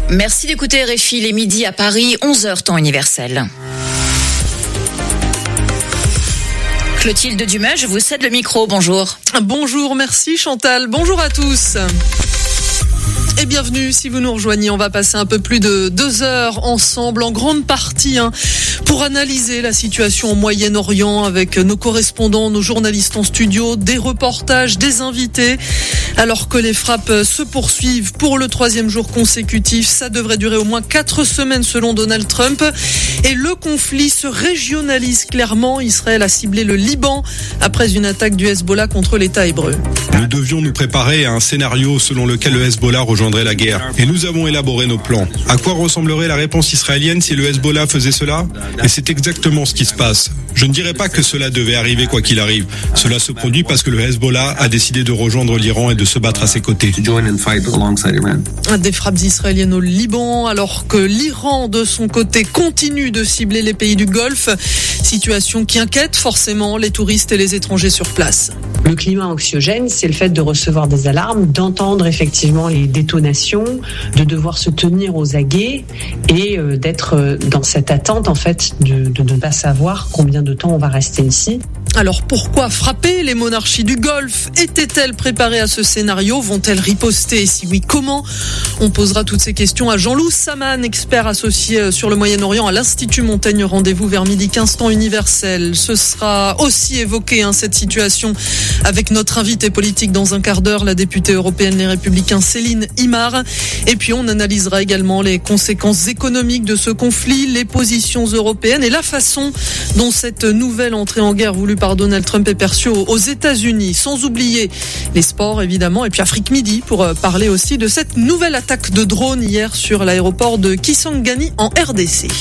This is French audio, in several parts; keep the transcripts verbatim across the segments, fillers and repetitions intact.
Merci d'écouter R F I, les midis à Paris, onze heures temps universel. Clotilde Dumas, je vous cède le micro, bonjour. Bonjour, merci Chantal, bonjour à tous. Et bienvenue si vous nous rejoignez. On va passer un peu plus de deux heures ensemble, en grande partie, hein, pour analyser la situation au Moyen-Orient avec nos correspondants, nos journalistes en studio, des reportages, des invités. Alors que les frappes se poursuivent pour le troisième jour consécutif, ça devrait durer au moins quatre semaines selon Donald Trump. Et le conflit se régionalise clairement. Israël a ciblé le Liban après une attaque du Hezbollah contre l'État hébreu. Nous devions nous préparer à un scénario selon lequel le Hezbollah rejoindrait la guerre. Et nous avons élaboré nos plans. À quoi ressemblerait la réponse israélienne si le Hezbollah faisait cela ? Et c'est exactement ce qui se passe. Je ne dirais pas que cela devait arriver quoi qu'il arrive. Cela se produit parce que le Hezbollah a décidé de rejoindre l'Iran et de se battre à ses côtés. Des frappes israéliennes au Liban, alors que l'Iran, de son côté, continue de cibler les pays du Golfe. Situation qui inquiète forcément les touristes et les étrangers sur place. Le climat anxiogène, c'est le fait de recevoir des alarmes, d'entendre effectivement les détonations, de devoir se tenir aux aguets et euh, d'être dans cette attente en fait de, de ne pas savoir combien de temps on va rester ici. Alors pourquoi frapper ? Les monarchies du Golfe étaient-elles préparées à ce scénario ? Vont-elles riposter ? Et si oui, comment ? On posera toutes ces questions à Jean-Loup Saman, expert associé sur le Moyen-Orient à l'Institut Montaigne. Rendez-vous vers midi quinze temps universel. Ce sera aussi évoqué, hein, cette situation avec notre invité politique dans un quart d'heure, la députée européenne Les Républicains Céline Imar. Et puis on analysera également les conséquences économiques de ce conflit, les positions européennes et la façon dont cette nouvelle entrée en guerre voulue par Donald Trump est perçue aux États-Unis. Sans oublier les sports évidemment et puis Afrique Midi pour parler aussi de cette nouvelle attaque de drone hier sur l'aéroport de Kisangani en R D C.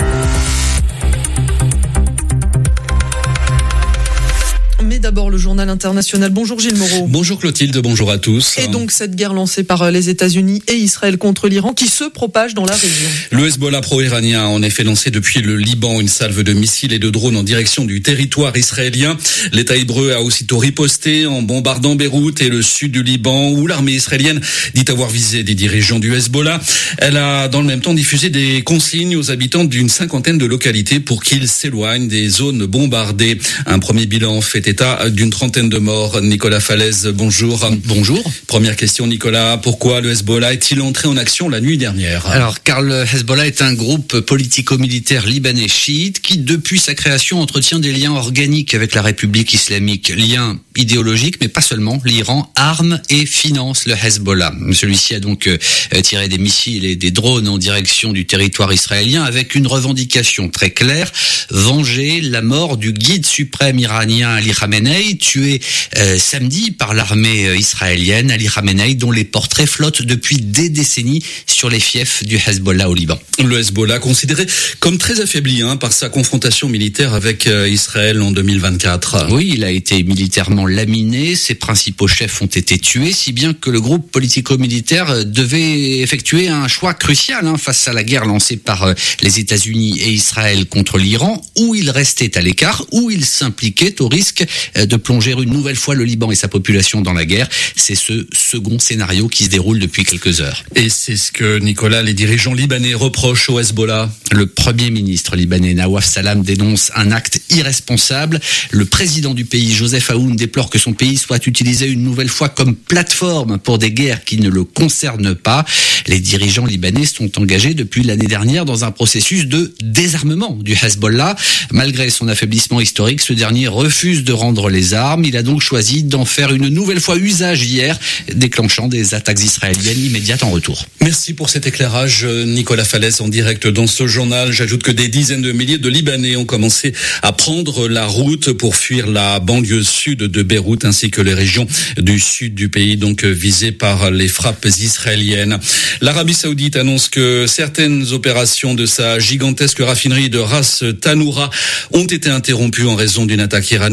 Mais d'abord le journal international. Bonjour Gilles Moreau. Bonjour Clotilde, bonjour à tous. Et donc cette guerre lancée par les États-Unis et Israël contre l'Iran qui se propage dans la région. Le Hezbollah pro-iranien a en effet lancé depuis le Liban une salve de missiles et de drones en direction du territoire israélien. L'État hébreu a aussitôt riposté en bombardant Beyrouth et le sud du Liban où l'armée israélienne dit avoir visé des dirigeants du Hezbollah. Elle a dans le même temps diffusé des consignes aux habitants d'une cinquantaine de localités pour qu'ils s'éloignent des zones bombardées. Un premier bilan fait état d'une trentaine de morts. Nicolas Falaise, bonjour. Bonjour. Première question, Nicolas. Pourquoi le Hezbollah est-il entré en action la nuit dernière ? Alors, car le Hezbollah est un groupe politico-militaire libanais chiite qui, depuis sa création, entretient des liens organiques avec la République islamique. Liens idéologiques, mais pas seulement. L'Iran arme et finance le Hezbollah. Celui-ci a donc euh, tiré des missiles et des drones en direction du territoire israélien avec une revendication très claire. Venger la mort du guide suprême iranien Ali Khamenei, tué euh, samedi par l'armée euh, israélienne, Ali Khamenei, dont les portraits flottent depuis des décennies sur les fiefs du Hezbollah au Liban. Le Hezbollah, considéré comme très affaibli hein, par sa confrontation militaire avec euh, Israël en deux mille vingt-quatre. Oui, il a été militairement laminé, ses principaux chefs ont été tués, si bien que le groupe politico-militaire devait effectuer un choix crucial hein, face à la guerre lancée par euh, les États-Unis et Israël contre l'Iran, où il restait à l'écart, où il s'impliquait au risque de plonger une nouvelle fois le Liban et sa population dans la guerre. C'est ce second scénario qui se déroule depuis quelques heures. Et c'est ce que, Nicolas, les dirigeants libanais reprochent au Hezbollah. Le premier ministre libanais Nawaf Salam dénonce un acte irresponsable. Le président du pays, Joseph Aoun, déplore que son pays soit utilisé une nouvelle fois comme plateforme pour des guerres qui ne le concernent pas. Les dirigeants libanais sont engagés depuis l'année dernière dans un processus de désarmement du Hezbollah. Malgré son affaiblissement historique, ce dernier refuse de rendre les armes. Il a donc choisi d'en faire une nouvelle fois usage hier, déclenchant des attaques israéliennes immédiates en retour. Merci pour cet éclairage, Nicolas Falaise, en direct dans ce journal. J'ajoute que des dizaines de milliers de Libanais ont commencé à prendre la route pour fuir la banlieue sud de Beyrouth ainsi que les régions du sud du pays, donc visées par les frappes israéliennes. L'Arabie Saoudite annonce que certaines opérations de sa gigantesque raffinerie de Ras Tanoura ont été interrompues en raison d'une attaque iranienne.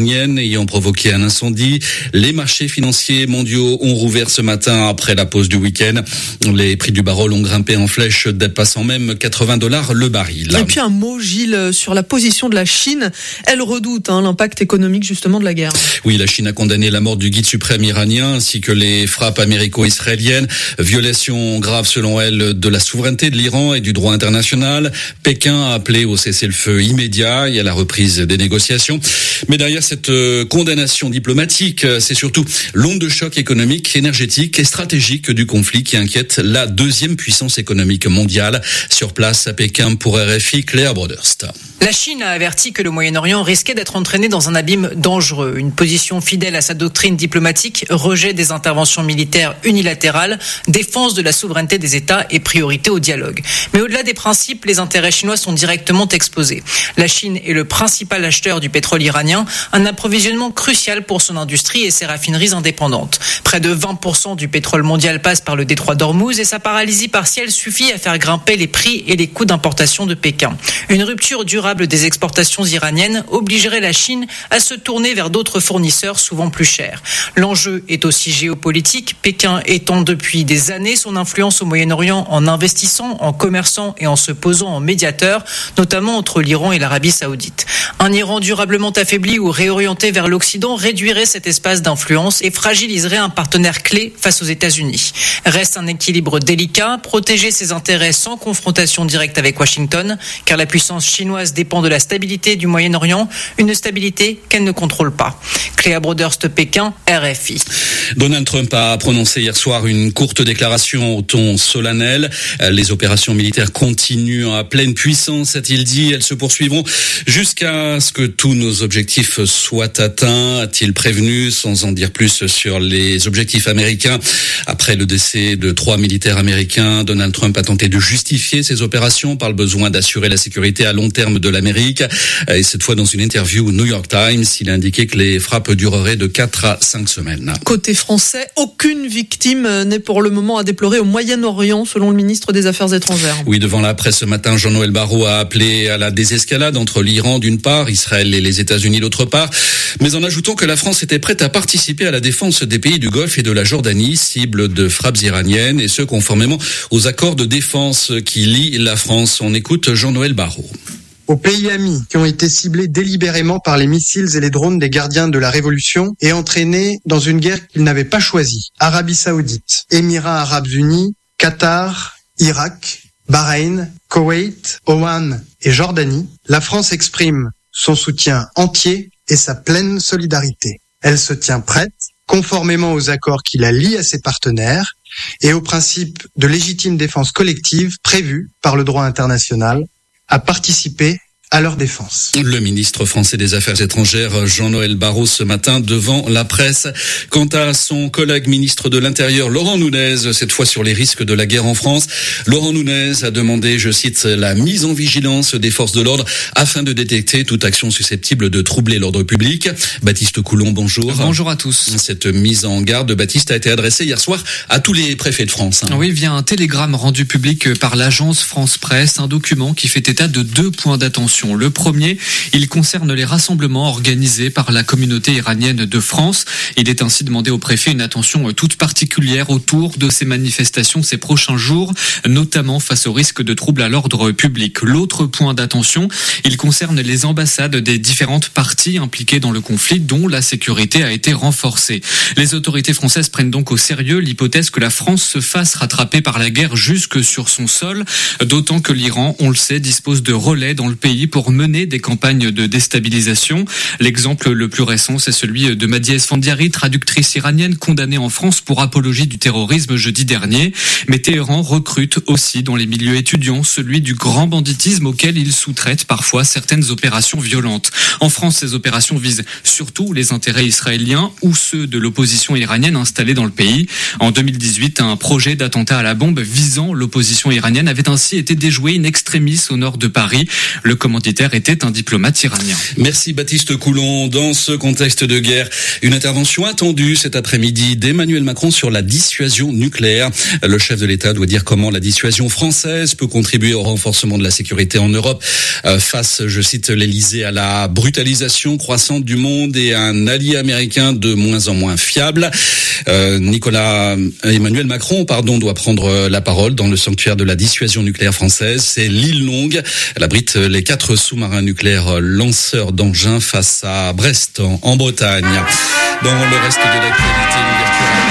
ayant provoqué un incendie. Les marchés financiers mondiaux ont rouvert ce matin après la pause du week-end. Les prix du baril ont grimpé en flèche, dépassant même quatre-vingts dollars le baril. Et puis un mot, Gilles, sur la position de la Chine. Elle redoute hein, l'impact économique justement de la guerre. Oui, la Chine a condamné la mort du guide suprême iranien ainsi que les frappes américo-israéliennes. Violation grave selon elle de la souveraineté de l'Iran et du droit international. Pékin a appelé au cessez-le-feu immédiat et à la reprise des négociations. Mais derrière cette condamnation diplomatique, c'est surtout l'onde de choc économique, énergétique et stratégique du conflit qui inquiète la deuxième puissance économique mondiale. Sur place à Pékin pour R F I, Cléa Broderst. La Chine a averti que le Moyen-Orient risquait d'être entraîné dans un abîme dangereux. Une position fidèle à sa doctrine diplomatique, rejet des interventions militaires unilatérales, défense de la souveraineté des États et priorité au dialogue. Mais au-delà des principes, les intérêts chinois sont directement exposés. La Chine est le principal acheteur du pétrole iranien, un approvisionnement crucial pour son industrie et ses raffineries indépendantes. Près de vingt pour cent du pétrole mondial passe par le détroit d'Ormuz et sa paralysie partielle suffit à faire grimper les prix et les coûts d'importation de Pékin. Une rupture durable des exportations iraniennes obligerait la Chine à se tourner vers d'autres fournisseurs souvent plus chers. L'enjeu est aussi géopolitique, Pékin étend depuis des années son influence au Moyen-Orient en investissant, en commerçant et en se posant en médiateur, notamment entre l'Iran et l'Arabie Saoudite. Un Iran durablement affaibli ou réorienté vers l'Occident réduirait cet espace d'influence et fragiliserait un partenaire clé face aux États-Unis. Reste un équilibre délicat, protéger ses intérêts sans confrontation directe avec Washington, car la puissance chinoise dépend de la stabilité du Moyen-Orient, une stabilité qu'elle ne contrôle pas. Cléa Broderst, Pékin, R F I. Donald Trump a prononcé hier soir une courte déclaration au ton solennel. Les opérations militaires continuent à pleine puissance, a-t-il dit. Elles se poursuivront jusqu'à ce que tous nos objectifs soient atteints, a-t-il prévenu, sans en dire plus sur les objectifs américains. Après le décès de trois militaires américains, Donald Trump a tenté de justifier ces opérations par le besoin d'assurer la sécurité à long terme de l'Amérique. Et cette fois, dans une interview au New York Times, il a indiqué que les frappes dureraient de quatre à cinq semaines. Côté français, aucune victime n'est pour le moment à déplorer au Moyen-Orient, selon le ministre des Affaires étrangères. Oui, devant la presse ce matin, Jean-Noël Barrot a appelé à la désescalade entre l'Iran d'une part, Israël et les États-Unis d'autre part, mais en ajoutant que la France était prête à participer à la défense des pays du Golfe et de la Jordanie, cible de frappes iraniennes, et ce conformément aux accords de défense qui lient la France. On écoute Jean-Noël Barrot. Aux pays amis qui ont été ciblés délibérément par les missiles et les drones des gardiens de la Révolution et entraînés dans une guerre qu'ils n'avaient pas choisie. Arabie Saoudite, Émirats Arabes Unis, Qatar, Irak, Bahreïn, Koweït, Oman et Jordanie, la France exprime son soutien entier et sa pleine solidarité. Elle se tient prête, conformément aux accords qui la lient à ses partenaires et aux principes de légitime défense collective prévus par le droit international, à participer à leur défense. Le ministre français des Affaires étrangères, Jean-Noël Barrot, ce matin devant la presse. Quant à son collègue ministre de l'Intérieur, Laurent Nunez, cette fois sur les risques de la guerre en France, Laurent Nunez a demandé, je cite, la mise en vigilance des forces de l'ordre afin de détecter toute action susceptible de troubler l'ordre public. Baptiste Coulon, bonjour. Bonjour à tous. Cette mise en garde de Baptiste a été adressée hier soir à tous les préfets de France. Oui, via un télégramme rendu public par l'agence France Presse, un document qui fait état de deux points d'attention. Le premier, il concerne les rassemblements organisés par la communauté iranienne de France. Il est ainsi demandé au préfet une attention toute particulière autour de ces manifestations ces prochains jours, notamment face au risque de troubles à l'ordre public. L'autre point d'attention, il concerne les ambassades des différentes parties impliquées dans le conflit, dont la sécurité a été renforcée. Les autorités françaises prennent donc au sérieux l'hypothèse que la France se fasse rattraper par la guerre jusque sur son sol, d'autant que l'Iran, on le sait, dispose de relais dans le pays pour mener des campagnes de déstabilisation. L'exemple le plus récent, c'est celui de Madi Esfandiari, traductrice iranienne condamnée en France pour apologie du terrorisme jeudi dernier. Mais Téhéran recrute aussi dans les milieux étudiants celui du grand banditisme auquel il sous-traite parfois certaines opérations violentes. En France, ces opérations visent surtout les intérêts israéliens ou ceux de l'opposition iranienne installée dans le pays. En deux mille dix-huit, un projet d'attentat à la bombe visant l'opposition iranienne avait ainsi été déjoué in extremis au nord de Paris. Le commandant commanditaire était un diplomate iranien. Merci Baptiste Coulon. Dans ce contexte de guerre, une intervention attendue cet après-midi d'Emmanuel Macron sur la dissuasion nucléaire. Le chef de l'État doit dire comment la dissuasion française peut contribuer au renforcement de la sécurité en Europe euh, face, je cite l'Élysée, à la brutalisation croissante du monde et à un allié américain de moins en moins fiable. Euh, Nicolas Emmanuel Macron, pardon, doit prendre la parole dans le sanctuaire de la dissuasion nucléaire française. C'est l'île Longue. Elle abrite les quatre sous-marins nucléaires lanceurs d'engins face à Brest, en, en Bretagne. Dans le reste de l'actualité, l'ouverture à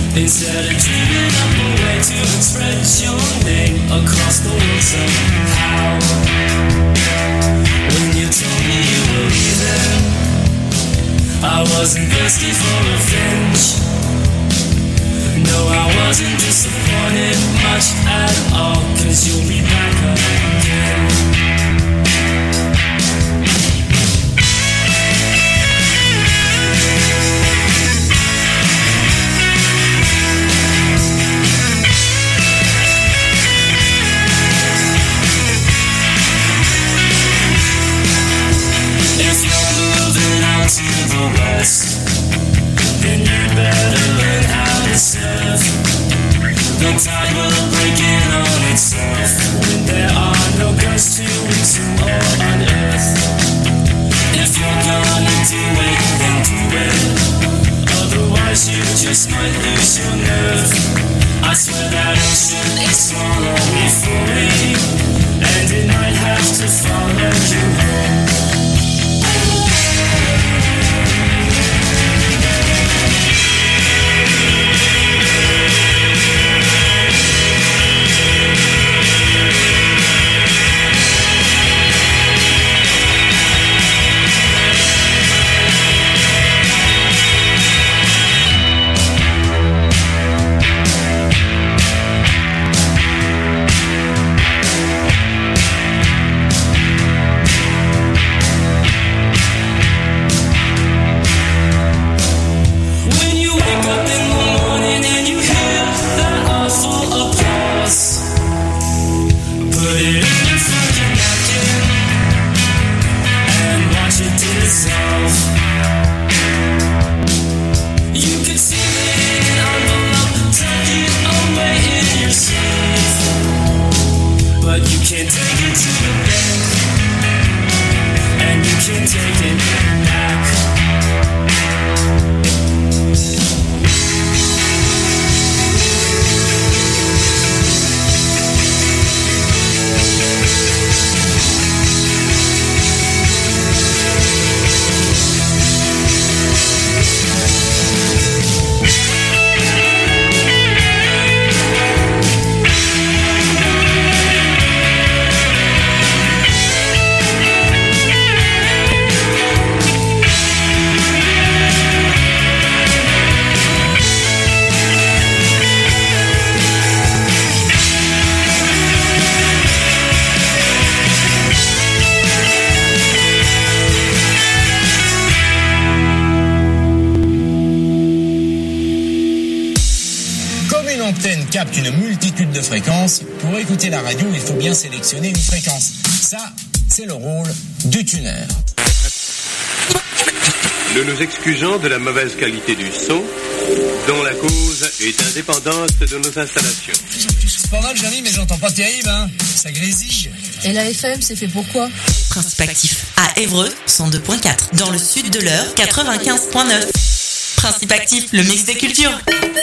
Instead of dreaming up a way to express your name across the world somehow. When you told me you were leaving, I wasn't thirsty for revenge. No, I wasn't disappointed much at all, 'cause you'll be back again. If you're moving out to the west, then you better learn how to surf. The tide will break in on itself when there are no girls to into or unearth. If you're gonna do it, then do it. Otherwise you just might lose your nerve. I swear that ocean is small only for me, and it might have to follow you home. capte une multitude de fréquences. Pour écouter la radio, il faut bien sélectionner une fréquence. Ça, c'est le rôle du tuner. Nous nous excusons de la mauvaise qualité du son, dont la cause est indépendante de nos installations. C'est pas mal, Jérémy, mais j'entends pas terrible, hein. Ça grésille. Et la F M, c'est fait pour quoi? Principe actif à Évreux, cent deux virgule quatre. Dans le sud de l'Eure, quatre-vingt-quinze virgule neuf. Principe actif, le mix des cultures.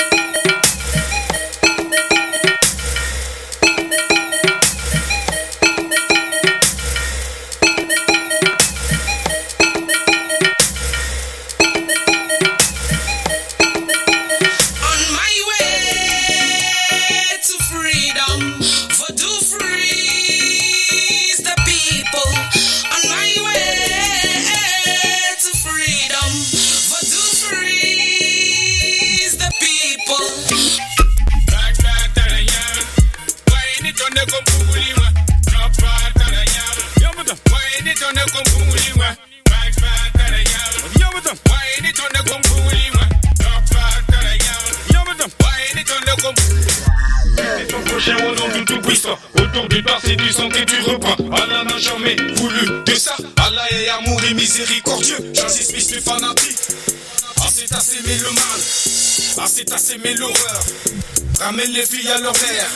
Autour du bar, c'est du sang que tu reprends. Allah n'a jamais voulu de ça. Allah est amour et miséricordieux. J'insiste, mais je suis fanatique. Ah, c'est assez, mais le mal. Ah, c'est assez, mais l'horreur. Ramène les filles à leur mère.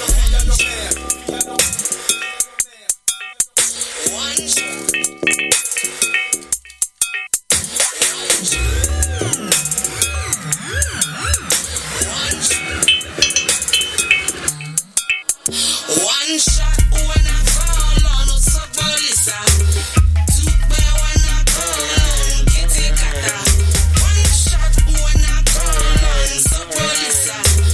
One shot when I fall on a sabolisa. Two by when I call on kitty kata. One shot when I call on sabolisa.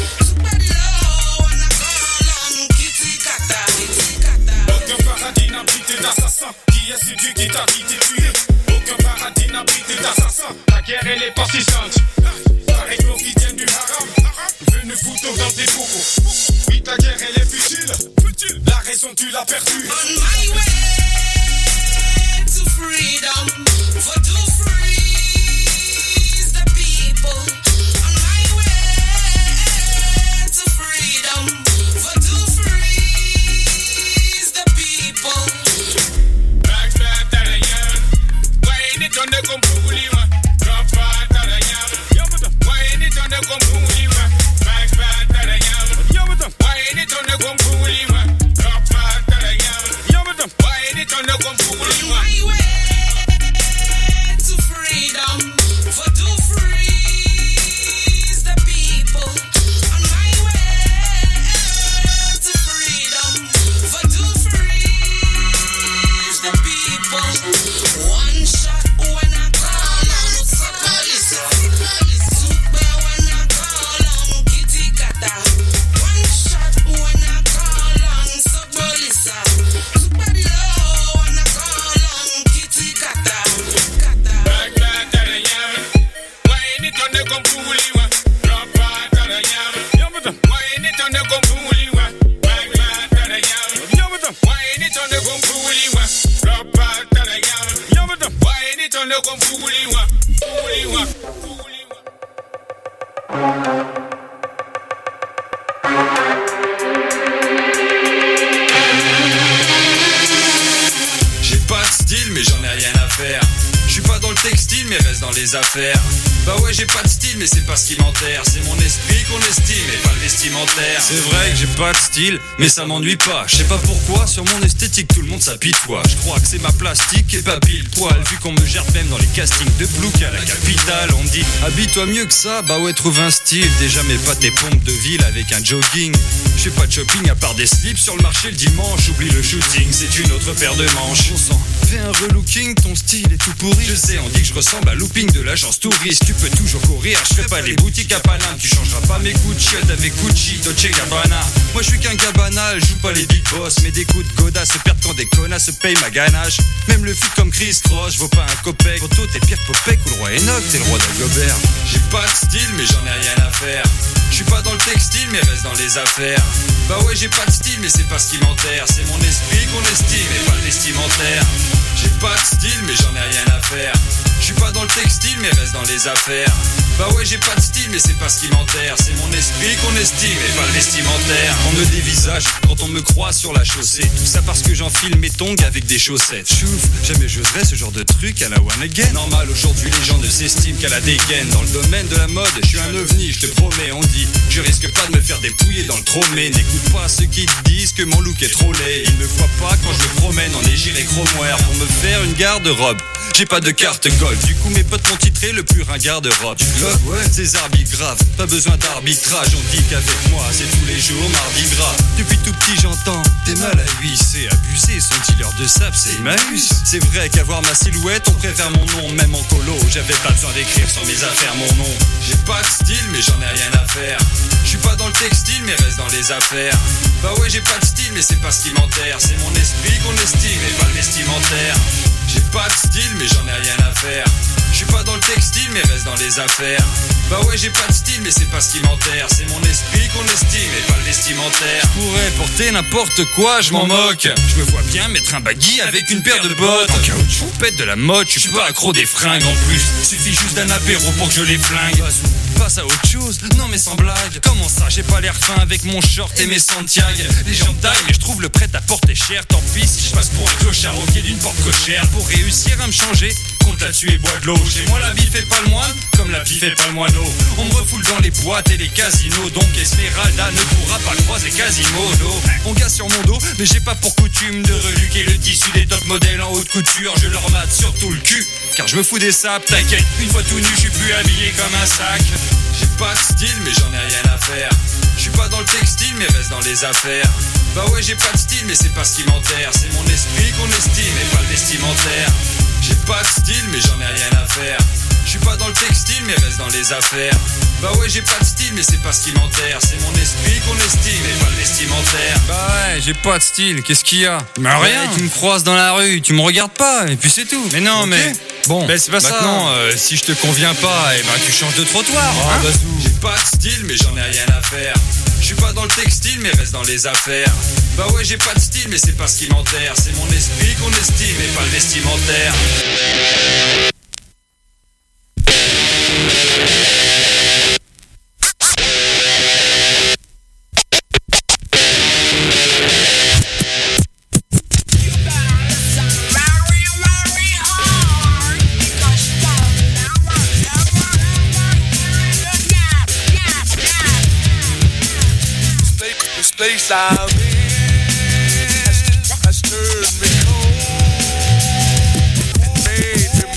assassin. Qui est celui qui t'a dit t'es tué? Aucun paradis n'abrite d'assassin. La guerre elle est persistante. Pareil que l'on qui vient du haram. Venu foutre dans tes bocaux. Oui, ta guerre elle est futile. La raison tu l'as perdue. On my way to freedom, for to freeze the people. On my way to freedom, for to freeze the people. Back back to the yard. Why ain't it on the compulsion? Drop back to the yard. Why ain't it on the compulsion? Back back to the yard. Why ain't it on the compulsion? Drop back to the yard. Why ain't it on the compulsion? On my way to freedom, for to freeze the people. On my way to freedom, for to freeze the people. One shot when I call on the police. Super when I call on Kitty Kata. One shot when I call on Sobolisa. Super low when I call on Kitty Kata. Back back to the yard. Why ain't it on the compulsion? Drop back to the yard. Why ain't it on the compulsion? Back back to the yard. Why ain't it on the compulsion? Drop back to the yard. Why ain't it on the compulsion? J'ai pas de style mais j'en ai rien à faire. Je suis pas dans le textile mais reste dans les affaires. Bah ouais j'ai pas de style mais c'est pas ce qui m'enterre. C'est mon esprit qu'on estime et pas le vestimentaire. C'est vrai que j'ai pas de style mais ça m'ennuie pas. Je sais pas pourquoi sur mon esthétique tout le monde s'apitoie. Je crois que c'est ma plastique et pas pile poil. Vu qu'on me gère même dans les castings de Blouk à la capitale. On me dit habille-toi mieux que ça. Bah ouais trouve un style. Déjà mets pas tes pompes de ville avec un jogging. Je fais pas de shopping à part des slips sur le marché le dimanche. Oublie le shooting c'est une autre paire de manches. On sent fais un relooking, ton style est tout pourri. Je sais, on dit que je ressemble à looping de l'agence touriste. Tu peux toujours courir, je fais pas les boutiques à Paname. Tu changeras pas mes coups de chiottes avec Gucci, Dolce Gabbana. Moi je suis qu'un gars banal, je joue pas les big boss. Mais des coups de goda se perdent quand des connasses se payent ma ganache. Même le fut comme Chris Cross, je vaux pas un copec. Photo t'es pire Popek ou le roi Enoch, t'es le roi d'Agobert. J'ai pas de style mais j'en ai rien à faire. Je suis pas dans le textile mais reste dans les affaires. Bah ouais j'ai pas de style mais c'est pas ce qui m'enterre. C'est mon esprit qu'on estime et pas le vestimentaire. J'ai pas de style mais j'en ai rien à faire. Je suis pas dans le textile mais reste dans les affaires. Bah ouais j'ai pas de style mais c'est pas ce qui m'enterre. C'est mon esprit qu'on estime et pas le vestimentaire. On me dévisage quand on me croise sur la chaussée. Tout ça parce que j'enfile mes tongs avec des chaussettes. Chouf, jamais j'oserais ce genre de truc à la one again. Normal aujourd'hui les gens ne s'estiment qu'à la dégaine. Dans le domaine de la mode je suis un ovni, je te promets. On dit je risque pas de me faire dépouiller dans le tromé. N'écoute pas ceux qui te disent que mon look est trop laid. Ils me voient pas quand je me promène en égiré chromoire pour me faire une garde-robe. J'ai pas de carte gold, du coup mes potes m'ont titré le plus ringard d'Europe. Du globe, ouais, ces arbitres graves, pas besoin d'arbitrage. On dit qu'avec moi c'est tous les jours mardi gras. Depuis tout petit j'entends t'es mal à lui, c'est abusé. Son dealer de sap c'est Emmaüs. C'est vrai qu'avoir ma silhouette on préfère mon nom. Même en colo j'avais pas besoin d'écrire sur mes affaires mon nom. J'ai pas de style mais j'en ai rien à faire. Je suis pas dans le textile mais reste dans les affaires. Bah ouais j'ai pas de style mais c'est pas ce qui m'enterre. C'est mon esprit qu'on estime et pas le vestimentaire. J'ai pas de style mais j'en ai rien à faire. Je suis pas dans le textile mais reste dans les affaires. Bah ouais j'ai pas de style mais c'est pas ce qui m'enterre. C'est mon esprit qu'on estime et pas le vestimentaire. Je pourrais porter n'importe quoi, je m'en moque. Je me vois bien mettre un baggy avec une paire de bottes. En caoutchouc, pète de la mode, je suis pas accro des fringues en plus. Suffit juste d'un apéro pour que je les flingue. Passe à autre chose, non mais sans blague. Comment ça j'ai pas l'air fin avec mon short et mes Santiago. Les gens taillent mais je trouve le prêt à porter cher. Tant pis si je passe pour un clochard au pied d'une porte cochère. Pour réussir à me changer, compte là-dessus et bois de l'eau. Chez moi la vie fait pas le moine, comme la vie fait pas le moineau. On me refoule dans les boîtes et les casinos. Donc Esmeralda ne pourra pas croiser Quasimodo. On gasse sur mon dos, mais j'ai pas pour coutume de reluquer le tissu des top modèles en haute couture. Je leur mate sur tout le cul, car je me fous des sapes, t'inquiète. Une fois tout nu, je suis plus habillé comme un sac. J'ai pas de style mais j'en ai rien à faire. Je suis pas dans le textile mais reste dans les affaires. Bah ouais j'ai pas de style mais c'est pas ce qui m'enterre. C'est mon esprit qu'on estime et pas le vestimentaire. J'ai pas de style mais j'en ai rien à faire. Je suis pas pas dans le textile mais reste dans les affaires. Bah ouais j'ai pas de style mais c'est pas ce qui m'enterre. C'est mon esprit qu'on estime et pas le vestimentaire. Bah ouais j'ai pas de style, qu'est-ce qu'il y a? Mais rien. Ouais, tu me croises dans la rue, tu me regardes pas et puis c'est tout. Mais non okay. mais bon, ben c'est pas maintenant, ça. euh, si je te conviens pas, et ben tu changes de trottoir. Oh, hein bah, j'ai pas de style mais j'en ai rien à faire. Je suis pas dans le textile mais reste dans les affaires. Bah ouais j'ai pas de style mais c'est pas ce qui m'enterre. C'est mon esprit qu'on estime et pas le vestimentaire. Place I'm in has, has turned me cold and made me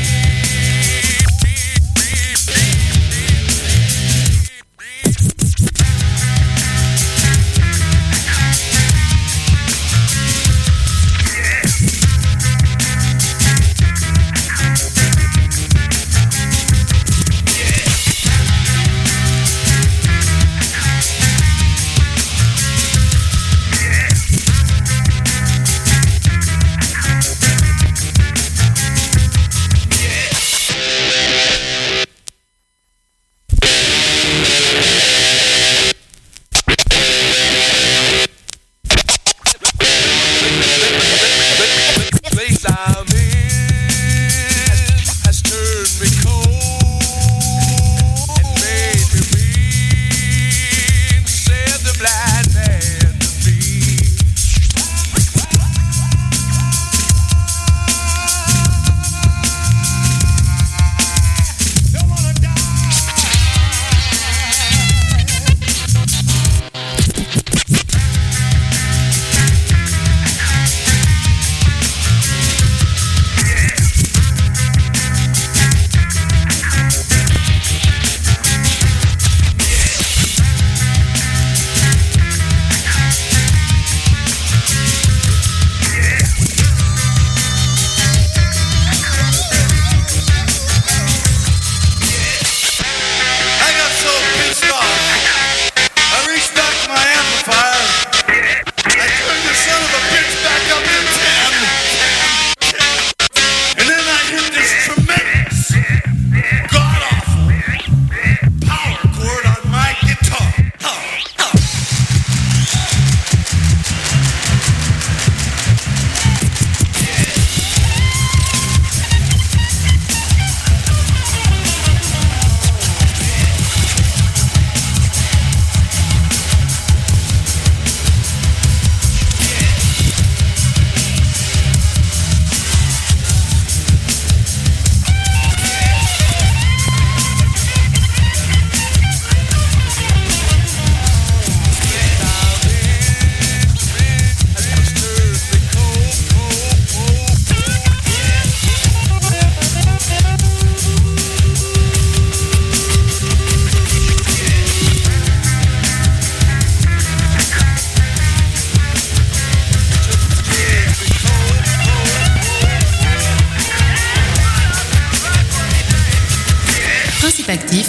Actif.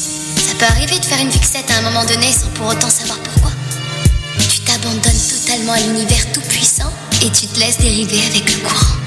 Ça peut arriver de faire une fixette à un moment donné sans pour autant savoir pourquoi. Tu t'abandonnes totalement à l'univers tout puissant et tu te laisses dériver avec le courant.